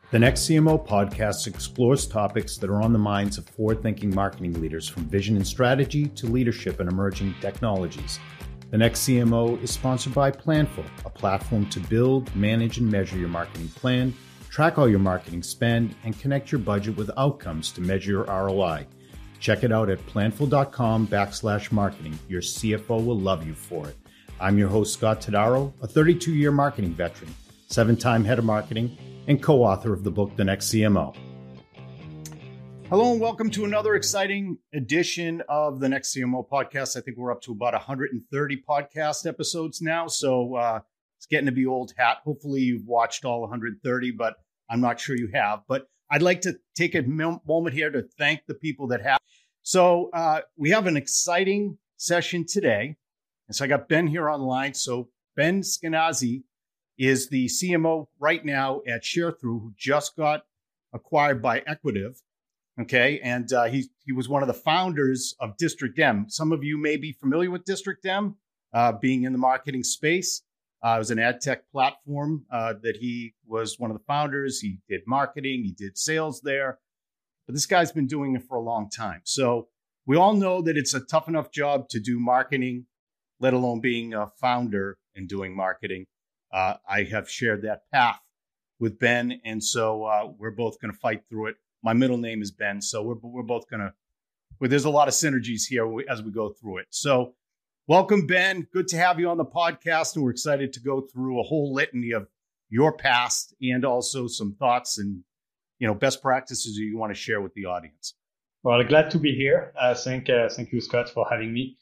The Next CMO podcast explores topics that are on the minds of forward-thinking marketing leaders, from vision and strategy to leadership and emerging technologies. The Next CMO is sponsored by Planful, a platform to build, manage, and measure your marketing plan, track all your marketing spend, and connect your budget with outcomes to measure your ROI. Check it out at planful.com/marketing. Your CFO will love you for it. I'm your host, Scott Tadaro, a 32-year marketing veteran, 7-time head of marketing, and co-author of the book, The Next CMO. Hello and welcome to another exciting edition of the Next CMO podcast. I think we're up to about 130 podcast episodes now, so it's getting to be old hat. Hopefully you've watched all 130, but I'm not sure you have. But I'd like to take a moment here to thank the people that have. So we have an exciting session today. And so I got Ben here online. So Ben Skenazy is the CMO right now at ShareThrough, who just got acquired by Equitive. Okay. And he was one of the founders of District M. Some of you may be familiar with District M, being in the marketing space. It was an ad tech platform that he was one of the founders. He did marketing, he did sales there. But this guy's been doing it for a long time. So we all know that it's a tough enough job to do marketing, let alone being a founder and doing marketing. I have shared that path with Ben, and so we're both going to fight through it. My middle name is Ben, so we're both going to. Well, there's a lot of synergies here as we go through it. So, welcome, Ben. Good to have you on the podcast, and we're excited to go through a whole litany of your past and also some thoughts and best practices you want to share with the audience. Well, glad to be here. Thank you, Scott, for having me.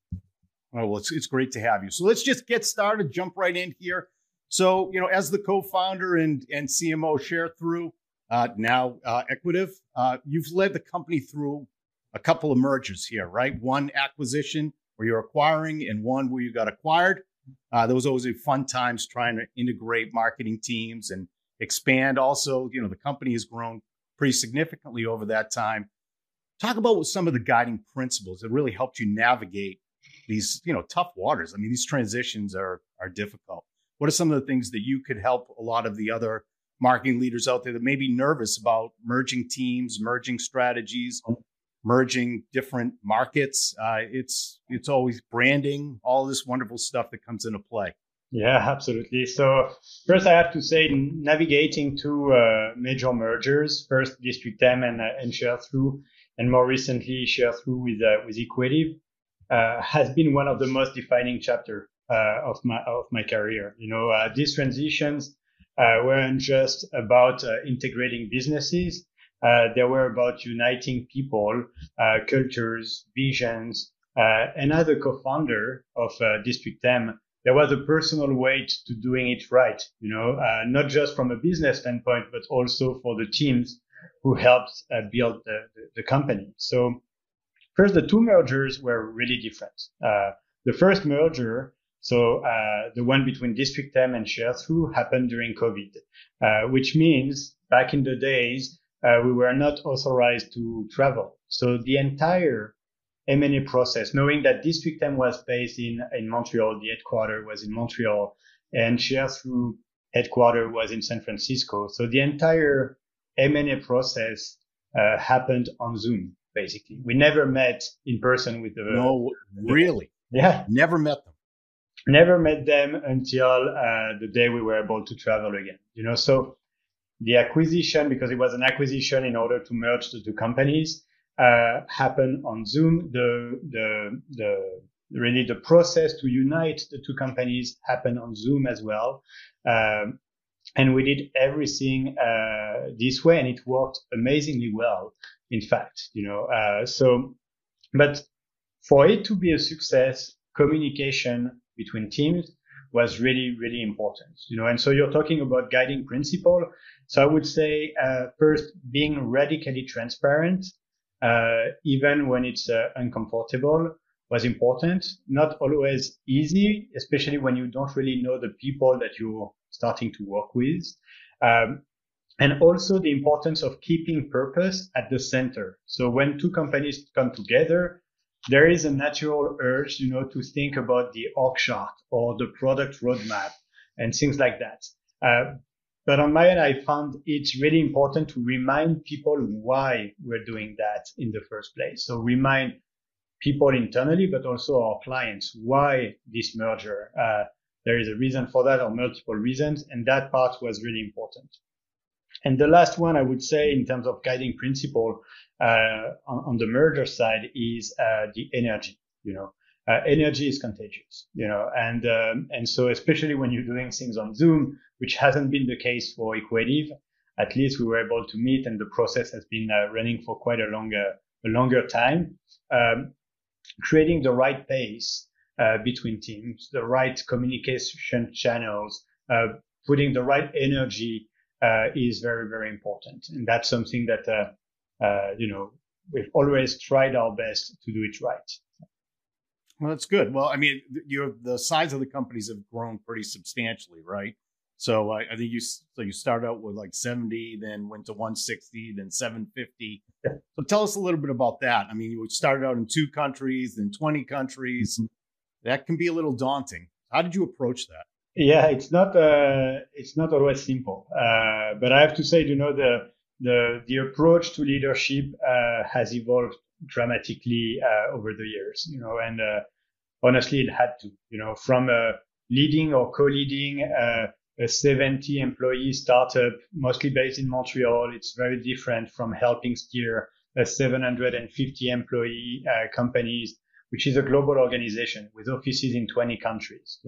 Oh, well, it's great to have you. So let's just get started, jump right in here. So, as the co-founder and CMO ShareThrough, now Equitive, you've led the company through a couple of mergers here, right? One acquisition where you're acquiring and one where you got acquired. There was always fun times trying to integrate marketing teams and expand. Also, the company has grown pretty significantly over that time. Talk about what some of the guiding principles that really helped you navigate these, tough waters. I mean, these transitions are difficult. What are some of the things that you could help a lot of the other marketing leaders out there that may be nervous about merging teams, merging strategies, merging different markets? It's always branding, all this wonderful stuff that comes into play. Yeah, absolutely. So first, I have to say, navigating two major mergers, first District M and ShareThrough, and more recently ShareThrough with Equitive, has been one of the most defining chapter of my career. These transitions weren't just about integrating businesses. They were about uniting people, cultures, visions. And as a co-founder of District M, there was a personal weight to doing it right, not just from a business standpoint, but also for the teams who helped build the company. So first, the two mergers were really different. The first merger, so the one between District M and ShareThrough, happened during COVID, which means back in the days, we were not authorized to travel. So the entire M&A process, knowing that District M was based in Montreal, the headquarters was in Montreal, and ShareThrough headquarters was in San Francisco. So the entire M&A process happened on Zoom, basically. We never met in person with the... No, really? Yeah. Never met them. Never met them until the day we were able to travel again. So the acquisition, because it was an acquisition in order to merge the two companies, happened on Zoom. Really the process to unite the two companies happened on Zoom as well. And we did everything this way, and it worked amazingly well, in fact. But for it to be a success, communication between teams was really, really important, and so you're talking about guiding principle. So I would say, first, being radically transparent, even when it's uncomfortable, was important. Not always easy, especially when you don't really know the people that you're starting to work with. And also the importance of keeping purpose at the center. So when two companies come together, there is a natural urge, to think about the org chart or the product roadmap and things like that. but on my end, I found it's really important to remind people why we're doing that in the first place. So remind people internally, but also our clients, why this merger. There is a reason for that, or multiple reasons, and that part was really important. And the last one I would say in terms of guiding principle on the merger side is the energy. Energy is contagious, and so especially when you're doing things on Zoom, which hasn't been the case for Equative, at least we were able to meet, and the process has been running for quite a longer time. Creating the right pace between teams, the right communication channels, putting the right energy is very, very important, and that's something that we've always tried our best to do it right. Well, that's good. Well, I mean, the size of the companies have grown pretty substantially, right? So I think you started out with like 70, then went to 160, then 750. Yeah. So tell us a little bit about that. I mean, you started out in 2 countries, then 20 countries. Mm-hmm. That can be a little daunting. How did you approach that? Yeah, it's not always simple. But I have to say, the approach to leadership has evolved dramatically over the years, and honestly, it had to, from leading or co-leading a 70 employee startup, mostly based in Montreal. It's very different from helping steer a 750 employee companies, which is a global organization with offices in 20 countries,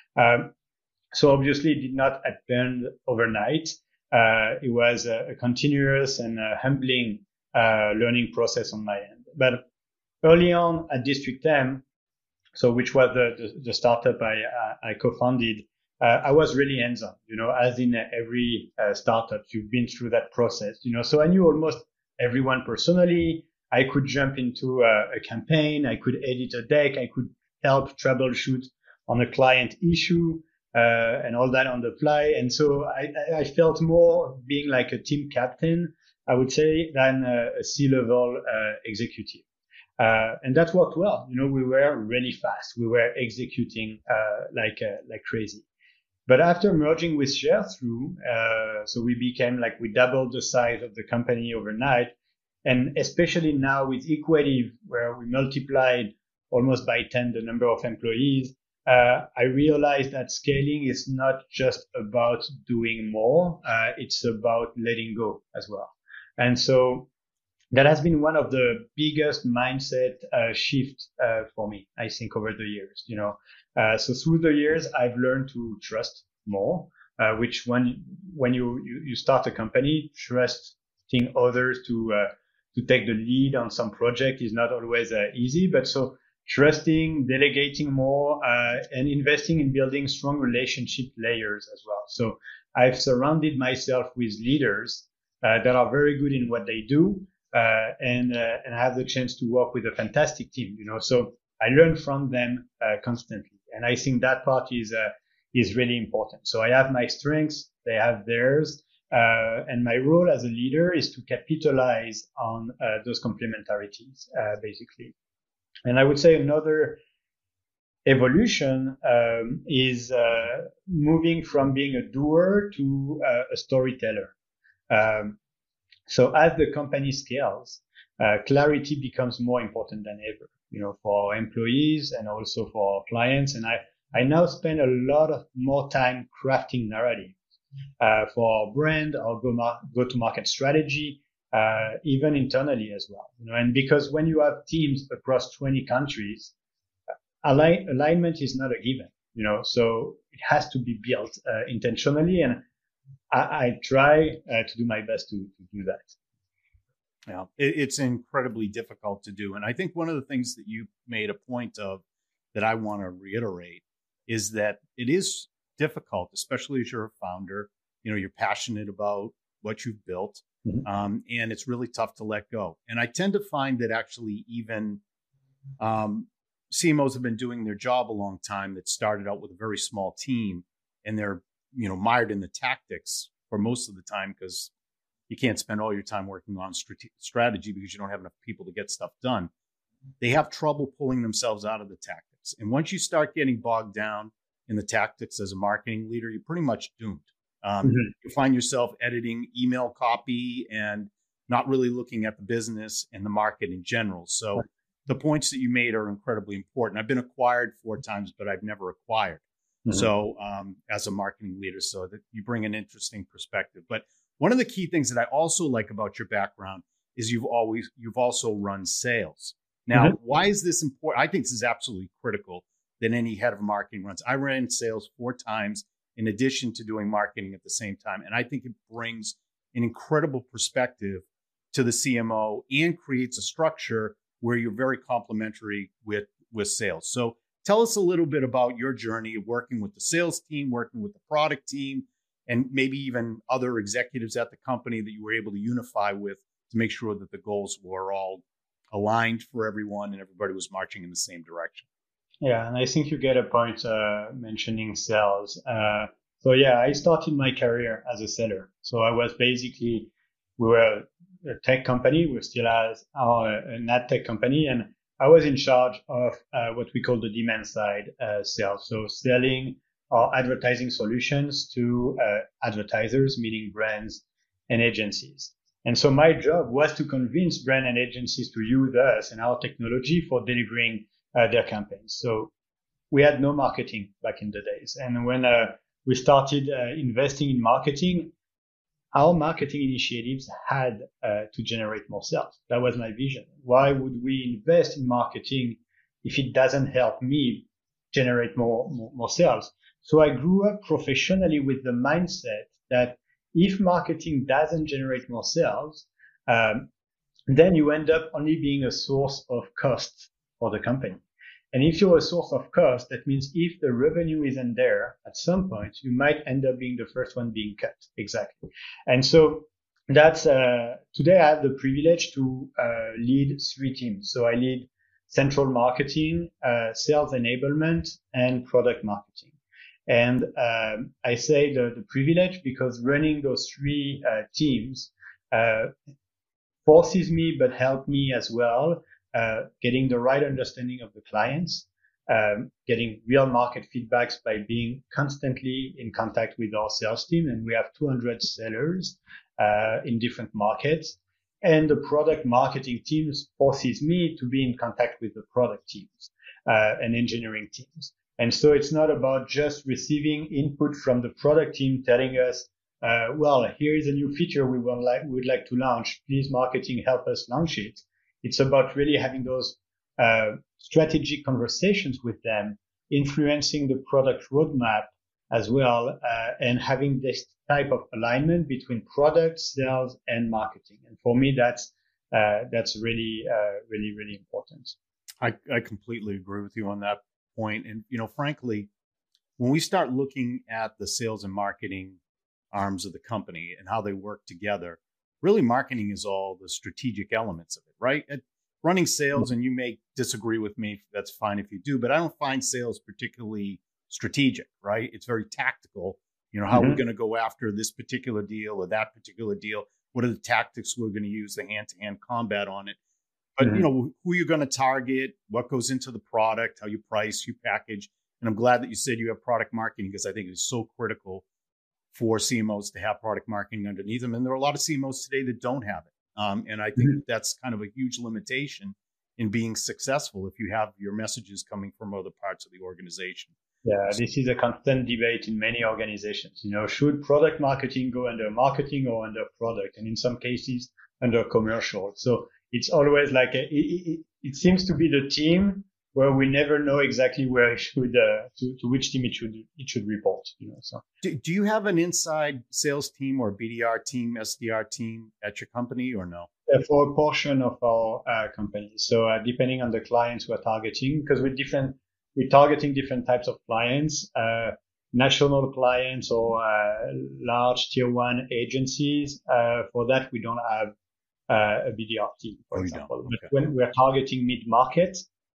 So obviously it did not happen overnight. It was a continuous and humbling learning process on my end. But early on at District M, so which was the startup I co-founded, I was really hands-on, as in every startup, you've been through that process, so I knew almost everyone personally. I could jump into a campaign. I could edit a deck. I could help troubleshoot on a client issue, and all that on the fly. And so I felt more being like a team captain, I would say, than a C-level executive. And that worked well. We were really fast. We were executing like crazy. But after merging with ShareThrough, so we doubled the size of the company overnight. And especially now with Equative, where we multiplied almost by 10 the number of employees, I realized that scaling is not just about doing more. It's about letting go as well. And so that has been one of the biggest mindset shifts for me, I think, over the years. So through the years, I've learned to trust more, which when you start a company, trusting others to take the lead on some project is not always easy. But so trusting, delegating more, and investing in building strong relationship layers as well. So I've surrounded myself with leaders that are very good in what they do. And I have the chance to work with a fantastic team, so I learn from them constantly. And I think that part is really important. So I have my strengths, they have theirs, and my role as a leader is to capitalize on those complementarities, basically. And I would say another evolution is moving from being a doer to a storyteller. So as the company scales, clarity becomes more important than ever, for our employees and also for our clients. And I now spend a lot of more time crafting narrative for our brand, our go-to-market strategy, even internally as well. And because when you have teams across 20 countries, alignment is not a given, so it has to be built intentionally. And I try to do my best to do that. Yeah, it's incredibly difficult to do. And I think one of the things that you made a point of that I want to reiterate is that it is difficult, especially as you're a founder. You're passionate about what you've built, and it's really tough to let go. And I tend to find that actually even CMOs have been doing their job a long time that started out with a very small team, and they're mired in the tactics for most of the time because you can't spend all your time working on strategy because you don't have enough people to get stuff done. They have trouble pulling themselves out of the tactics. And once you start getting bogged down in the tactics as a marketing leader, you're pretty much doomed. You find yourself editing email copy and not really looking at the business and the market in general. So the points that you made are incredibly important. I've been acquired 4 times, but I've never acquired. So as a marketing leader, so that you bring an interesting perspective. But one of the key things that I also like about your background is you've also run sales. Now, why is this important? I think this is absolutely critical that any head of marketing runs. I ran sales 4 times in addition to doing marketing at the same time. And I think it brings an incredible perspective to the CMO and creates a structure where you're very complementary with sales. So tell us a little bit about your journey of working with the sales team, working with the product team, and maybe even other executives at the company that you were able to unify with to make sure that the goals were all aligned for everyone and everybody was marching in the same direction. Yeah, and I think you get a point mentioning sales. So yeah, I started my career as a seller. So I was we were a tech company. We still are an ad tech company, and I was in charge of what we call the demand side sales. So selling our advertising solutions to advertisers, meaning brands and agencies. And so my job was to convince brand and agencies to use us and our technology for delivering their campaigns. So we had no marketing back in the days. And when we started investing in marketing, our marketing initiatives had to generate more sales. That was my vision. Why would we invest in marketing if it doesn't help me generate more sales? So I grew up professionally with the mindset that if marketing doesn't generate more sales, then you end up only being a source of cost for the company. And if you're a source of cost, that means if the revenue isn't there at some point, you might end up being the first one being cut. Exactly. And so that's, today I have the privilege to lead 3 teams. So I lead central marketing, sales enablement, and product marketing. And I say the privilege because running those 3 teams forces me, but help me as well, getting the right understanding of the clients, getting real market feedbacks by being constantly in contact with our sales team. And we have 200 sellers in different markets. And the product marketing teams forces me to be in contact with the product teams and engineering teams. And so it's not about just receiving input from the product team telling us, well, here is a new feature we would like to launch. Please, marketing, help us launch it. It's about really having those strategic conversations with them, influencing the product roadmap as well, and having this type of alignment between product, sales, and marketing. And for me, that's really, really, really important. I completely agree with you on that point. And, frankly, when we start looking at the sales and marketing arms of the company and how they work together, really marketing is all the strategic elements of it, right? Running sales, and you may disagree with me, that's fine if you do, but I don't find sales particularly strategic, right? It's very tactical. How are we going to go after this particular deal or that particular deal? What are the tactics we're going to use, the hand-to-hand combat on it? But, who you're going to target, what goes into the product, how you price, you package. And I'm glad that you said you have product marketing because I think it's so critical for CMOs to have product marketing underneath them. And there are a lot of CMOs today that don't have it. And I think that's kind of a huge limitation in being successful if you have your messages coming from other parts of the organization. Yeah, this is a constant debate in many organizations. Should product marketing go under marketing or under product? And in some cases, under commercial. So it's always like it seems to be the team where we never know exactly where it should to which team it should report. So do you have an inside sales team or BDR team, SDR team at your company or no? For a portion of our company. So depending on the clients we're targeting, because we're targeting different types of clients, national clients or large tier 1 agencies. For that, we don't have a BDR team, for example. Okay. But when we're targeting mid-market,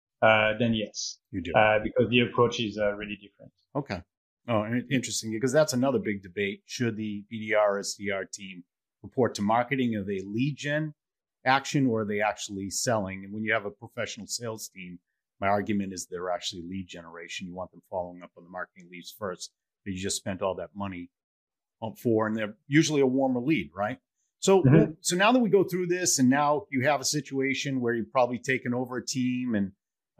then yes, you do, because the approach is really different. Okay. Oh, interesting, because that's another big debate. Should the BDR SDR team report to marketing? Are they lead gen action or are they actually selling? And when you have a professional sales team, my argument is they're actually lead generation. You want them following up on the marketing leads first, but you just spent all that money for, and they're usually a warmer lead, right? So, so now that we go through this, and now you have a situation where you've probably taken over a team, and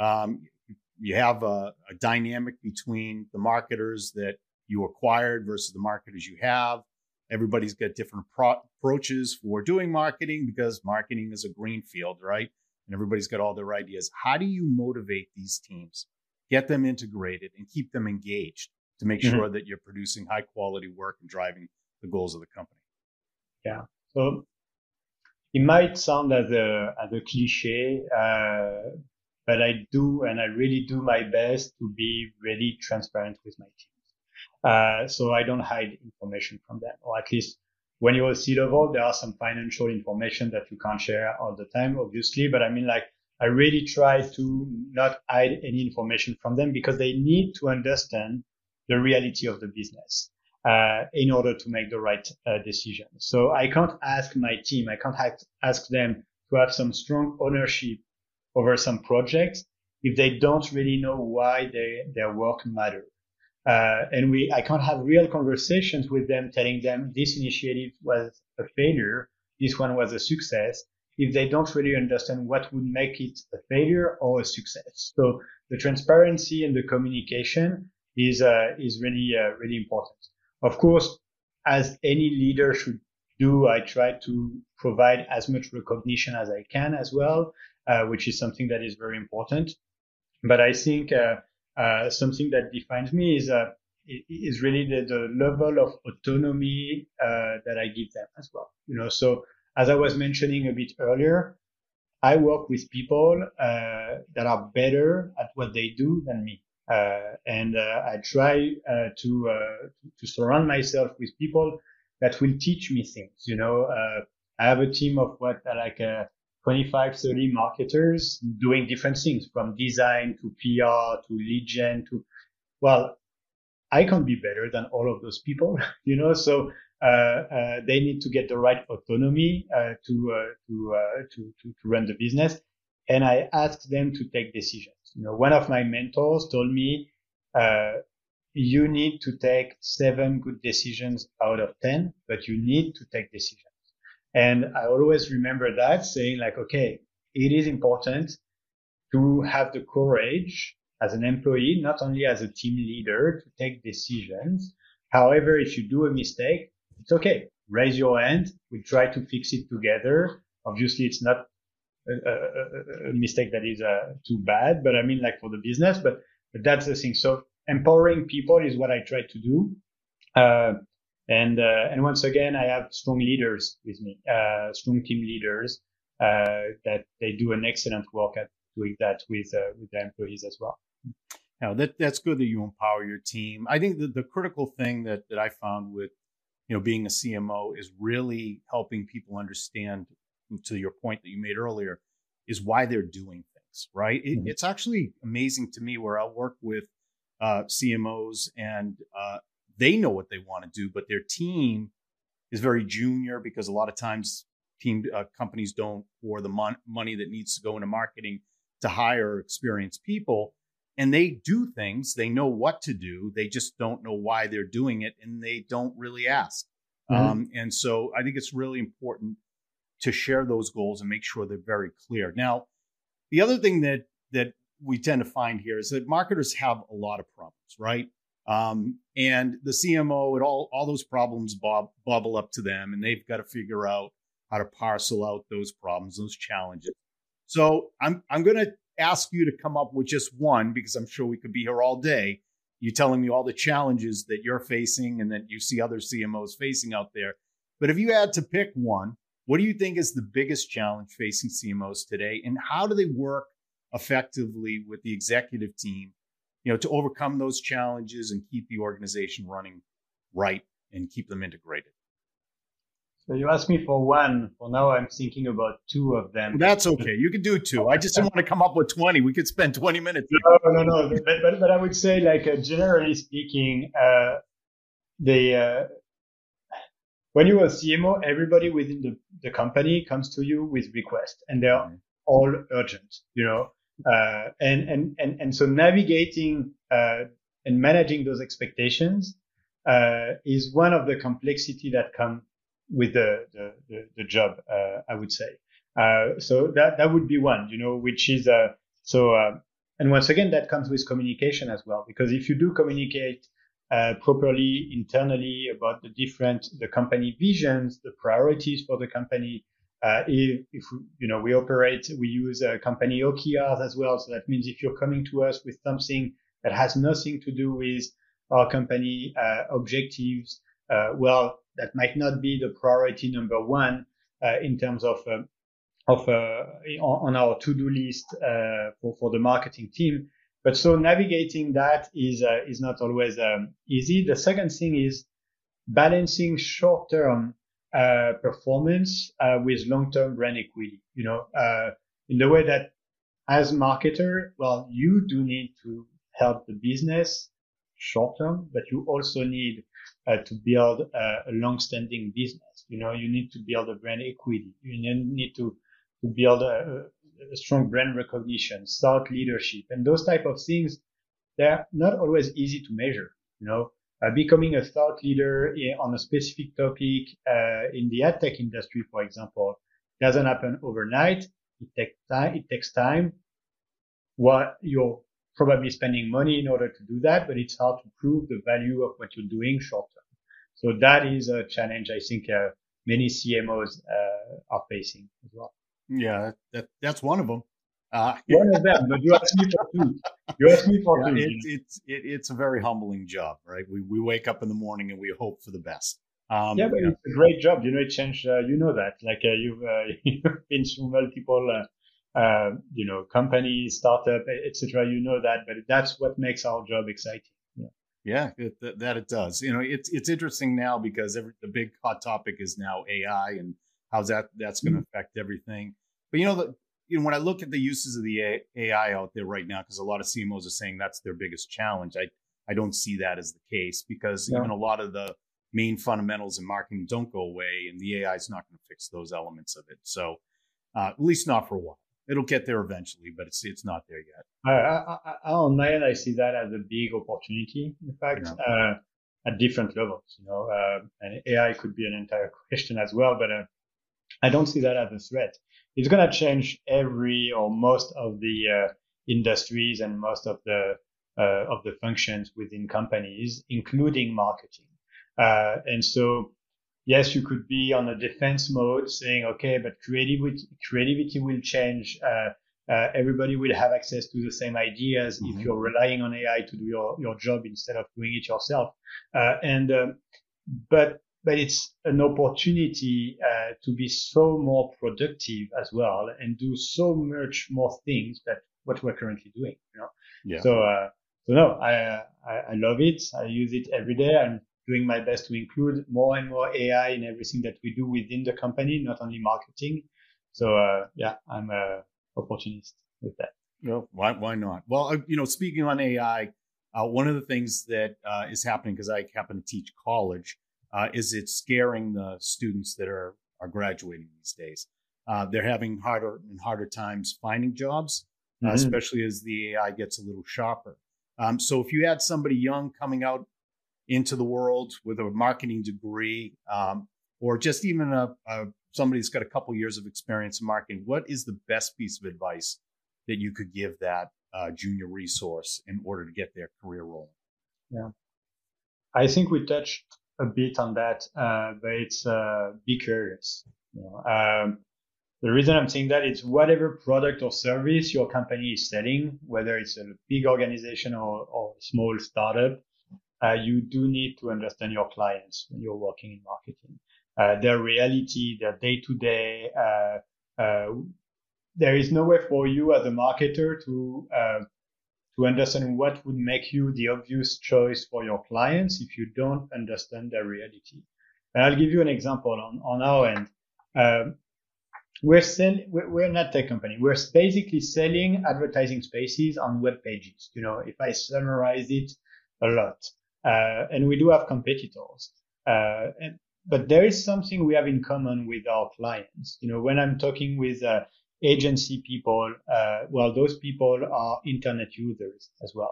you have a dynamic between the marketers that you acquired versus the marketers you have. Everybody's got different approaches for doing marketing because marketing is a green field, right? And everybody's got all their ideas. How do you motivate these teams, get them integrated, and keep them engaged to make sure that you're producing high quality work and driving the goals of the company? Yeah. So it might sound as a cliche, but I do, and I really do my best to be really transparent with my teams. So I don't hide information from them, or at least when you're a C-level, there are some financial information that you can't share all the time, obviously. But I mean, like, I really try to not hide any information from them because they need to understand the reality of the business in order to make the right decision. So I can't ask my team, I can't ask them to have some strong ownership over some projects if they don't really know why their work matters. And I can't have real conversations with them telling them this initiative was a failure, this one was a success, if they don't really understand what would make it a failure or a success. So the transparency and the communication is really important. Of course, as any leader should do, I try to provide as much recognition as I can as well, which is something that is very important. But I think something that defines me is really the level of autonomy that I give them as well. So as I was mentioning a bit earlier, I work with people that are better at what they do than me. And I try to surround myself with people that will teach me things. I have a team of 25, 30 marketers doing different things, from design to PR to lead gen well, I can't be better than all of those people, so they need to get the right autonomy to run the business. And I ask them to take decisions. One of my mentors told me, you need to take 7 good decisions out of 10, but you need to take decisions. And I always remember that, saying like, okay, it is important to have the courage as an employee, not only as a team leader, to take decisions. However, if you do a mistake, it's okay. Raise your hand. We try to fix it together. Obviously, it's not a mistake that is too bad, but I mean, like, for the business, but that's the thing. So empowering people is what I try to do. And once again, I have strong leaders with me, strong team leaders, that they do an excellent work at doing that with the employees as well. Now that's good that you empower your team. I think that the critical thing that I found with, being a CMO is really helping people understand, to your point that you made earlier, is why they're doing things, right? It's actually amazing to me where I work with CMOs and they know what they want to do, but their team is very junior because a lot of times companies don't pour the money that needs to go into marketing to hire experienced people. And they do things, they know what to do, they just don't know why they're doing it, and they don't really ask. And so I think it's really important to share those goals and make sure they're very clear. Now, the other thing that we tend to find here is that marketers have a lot of problems, right? And the CMO and all those problems bubble up to them, and they've got to figure out how to parcel out those problems, those challenges. So I'm going to ask you to come up with just one, because I'm sure we could be here all day. You telling me all the challenges that you're facing and that you see other CMOs facing out there. But if you had to pick one, what do you think is the biggest challenge facing CMOs today, and how do they work effectively with the executive team, to overcome those challenges and keep the organization running right and keep them integrated? So you asked me for one. For now, I'm thinking about 2 of them. That's okay. You can do 2. I just didn't want to come up with 20. We could spend 20 minutes. No. But I would say, like, generally speaking, when you're a CMO, everybody within the company comes to you with requests, and they're all urgent, and so navigating and managing those expectations is one of the complexity that come with the job, I would say. So that would be one, which is, and once again, that comes with communication as well, because if you do communicate properly internally about the company visions, the priorities for the company. If we use company OKRs as well. So that means if you're coming to us with something that has nothing to do with our company objectives, that might not be the priority number one in terms of on our to-do list for the marketing team. But so navigating that is not always easy. The second thing is balancing short-term performance with long-term brand equity. In the way that as marketer, you do need to help the business short-term, but you also need to build a long-standing business. You need to build a brand equity. You need to build a strong brand recognition, thought leadership, and those type of things. They're not always easy to measure. Becoming a thought leader on a specific topic in the ad tech industry, for example, doesn't happen overnight. It takes time. You're probably spending money in order to do that, but it's hard to prove the value of what you're doing short term. So that is a challenge I think many CMOs are facing as well. Yeah, that's one of them. One of them, but you asked me for two. It's a very humbling job, right? We wake up in the morning and we hope for the best. But it's a great job. It changed. That. Like you've been through multiple, companies, startup, etc. That, but that's what makes our job exciting. Yeah, it does. It's interesting now because the big hot topic is now AI and how's that's going to affect everything. But when I look at the uses of the AI out there right now, because a lot of CMOs are saying that's their biggest challenge, I don't see that as the case because even a lot of the main fundamentals in marketing don't go away, and the AI is not going to fix those elements of it. So at least not for a while. It'll get there eventually, but it's not there yet. On my end, I see that as a big opportunity. In fact, at different levels. And AI could be an entire question as well, but I don't see that as a threat. It's going to change every or most of the industries and most of the functions within companies, including marketing. And so, yes, you could be on a defense mode saying, okay, but creativity will change. Everybody will have access to the same ideas if you're relying on AI to do your job instead of doing it yourself. But it's an opportunity to be so more productive as well and do so much more things than what we're currently doing. Yeah. So no, I love it. I use it every day. I'm doing my best to include more and more AI in everything that we do within the company, not only marketing. So I'm a opportunist with that. No, why not? Well, speaking on AI, one of the things that is happening, because I happen to teach college, is it's scaring the students that are graduating these days. They're having harder and harder times finding jobs, especially as the AI gets a little sharper. So if you had somebody young coming out into the world with a marketing degree, or just even somebody who's got a couple years of experience in marketing, what is the best piece of advice that you could give that junior resource in order to get their career rolling? Yeah, I think we touched a bit on that, but it's be curious. The reason I'm saying that is whatever product or service your company is selling, whether it's a big organization or a small startup, you do need to understand your clients when you're working in marketing, their reality, their day-to-day. There is no way for you as a marketer to understand what would make you the obvious choice for your clients if you don't understand their reality. And I'll give you an example on our end. We're not a tech company. We're basically selling advertising spaces on web pages. If I summarize it a lot, and we do have competitors, but there is something we have in common with our clients. When I'm talking with agency people, those people are internet users as well.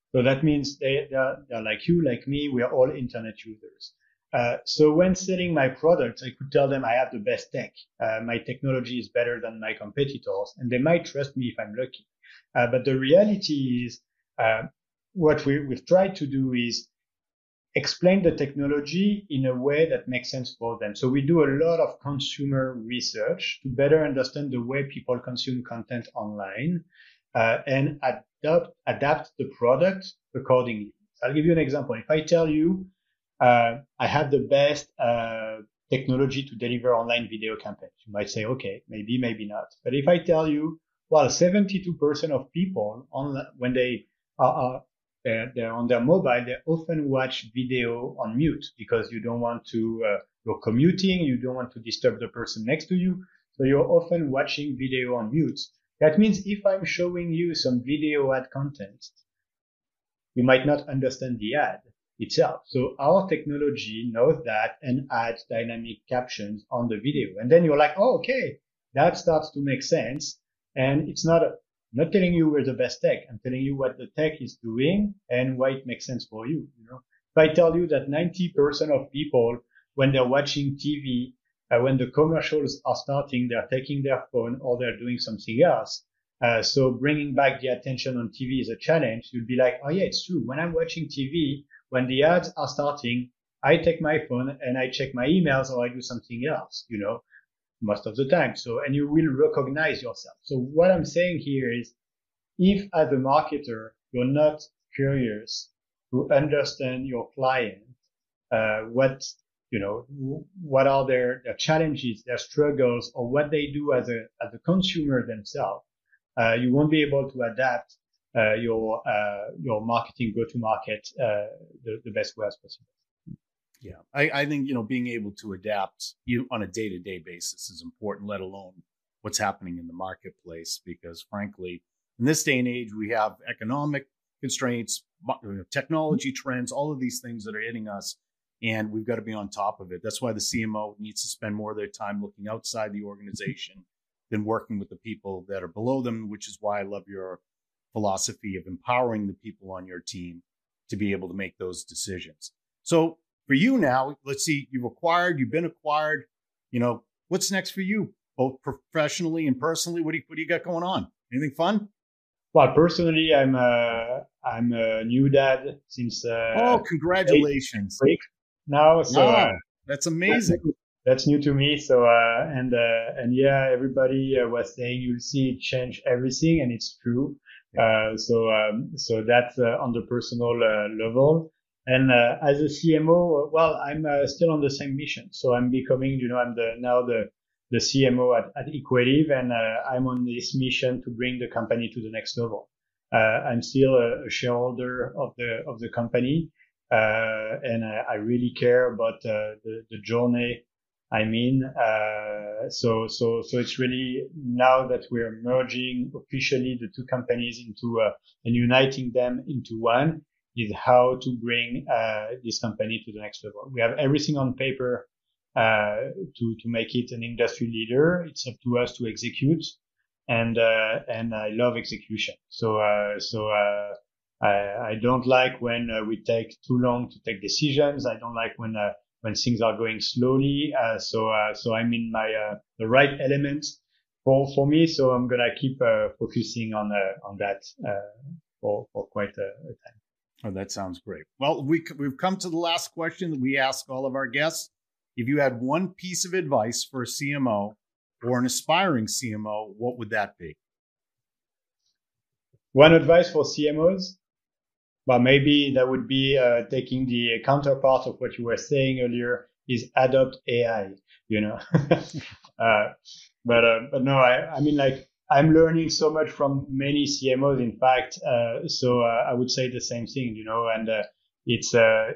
So that means they're like you, like me. We are all internet users. So when selling my products, I could tell them I have the best tech. My technology is better than my competitors, and they might trust me if I'm lucky. But the reality is, what we've tried to do is explain the technology in a way that makes sense for them. So we do a lot of consumer research to better understand the way people consume content online, and adapt the product accordingly. I'll give you an example. If I tell you I have the best technology to deliver online video campaigns, you might say, okay, maybe, maybe not. But if I tell you, well, 72% of people when they are they're on their mobile, they often watch video on mute because you don't want to, you're commuting, you don't want to disturb the person next to you. So you're often watching video on mute. That means if I'm showing you some video ad content, you might not understand the ad itself. So our technology knows that and adds dynamic captions on the video. And then you're like, oh, okay, that starts to make sense. And it's not not telling you we're the best tech. I'm telling you what the tech is doing and why it makes sense for you. You know, if I tell you that 90% of people, when they're watching TV, when the commercials are starting, they're taking their phone or they're doing something else. So bringing back the attention on TV is a challenge. You'd be like, oh yeah, it's true. When I'm watching TV, when the ads are starting, I take my phone and I check my emails or I do something else, you know, most of the time. So, and you will recognize yourself. So what I'm saying here is, if as a marketer, you're not curious to understand your client, what are their challenges, their struggles, or what they do as a consumer themselves, you won't be able to adapt your marketing go-to-market the best way as possible. Yeah, I think, being able to adapt on a day-to-day basis is important, let alone what's happening in the marketplace, because frankly, in this day and age, we have economic constraints, technology trends, all of these things that are hitting us, and we've got to be on top of it. That's why the CMO needs to spend more of their time looking outside the organization than working with the people that are below them, which is why I love your philosophy of empowering the people on your team to be able to make those decisions. So for you now, let's see, you've been acquired, what's next for you, both professionally and personally? What do you got going on? Anything fun? Well, personally, I'm a new dad since congratulations 8 weeks now. So wow, that's amazing. That's new to me. So and yeah, everybody was saying you'll see it change everything, and it's true. So that's on the personal level. And as a CMO, well, I'm still on the same mission. So I'm becoming, I'm now the CMO at Equative, and I'm on this mission to bring the company to the next level. I'm still a shareholder of the company, and I really care about the journey I'm in. So it's really, now that we're merging officially the two companies into and uniting them into one, is how to bring this company to the next level. We have everything on paper to make it an industry leader. It's up to us to execute, and I love execution. So I don't like when we take too long to take decisions. I don't like when things are going slowly. So I'm in the right element for me. So I'm gonna keep focusing on that for quite a time. Oh, that sounds great. Well, we've come to the last question that we ask all of our guests. If you had one piece of advice for a CMO or an aspiring CMO, what would that be? One advice for CMOs? Well, maybe that would be taking the counterpart of what you were saying earlier, is adopt AI, but no, I mean, like, I'm learning so much from many CMOs, in fact. So I would say the same thing, and it's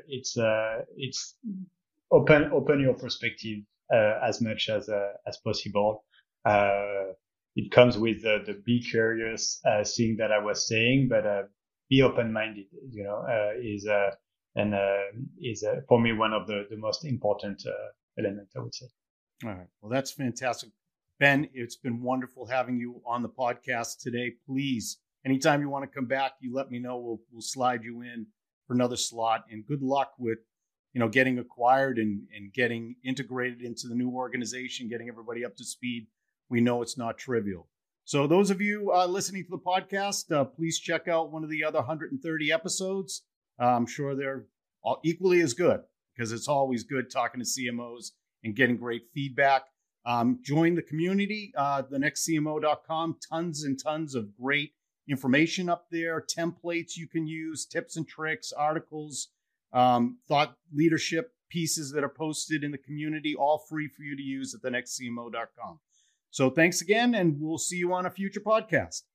open your perspective as much as possible. It comes with the be curious thing that I was saying, but be open-minded, is for me one of the most important elements, I would say. All right. Well, that's fantastic. Ben, it's been wonderful having you on the podcast today. Please, anytime you want to come back, you let me know. We'll slide you in for another slot. And good luck with, getting acquired and getting integrated into the new organization, getting everybody up to speed. We know it's not trivial. So those of you listening to the podcast, please check out one of the other 130 episodes. I'm sure they're all equally as good, because it's always good talking to CMOs and getting great feedback. Join the community, thenextcmo.com. Tons and tons of great information up there, templates you can use, tips and tricks, articles, thought leadership pieces that are posted in the community, all free for you to use at thenextcmo.com. So thanks again, and we'll see you on a future podcast.